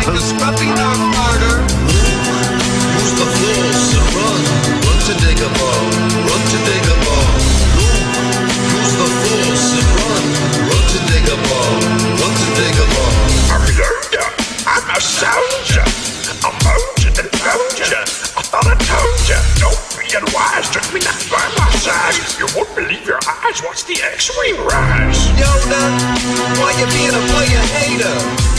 the scruffy knock harder. Who's the force? Run, run to dig a ball, run to dig a ball. Who's the force? Run, run to dig a ball, run to dig a ball. I'm a learner, I'm a soldier. I'm mounted and found ya. I thought I told ya. Don't be unwise, took me not by my size. You won't believe your eyes, watch the X-Wing rise. Yoda, why you being a player hater?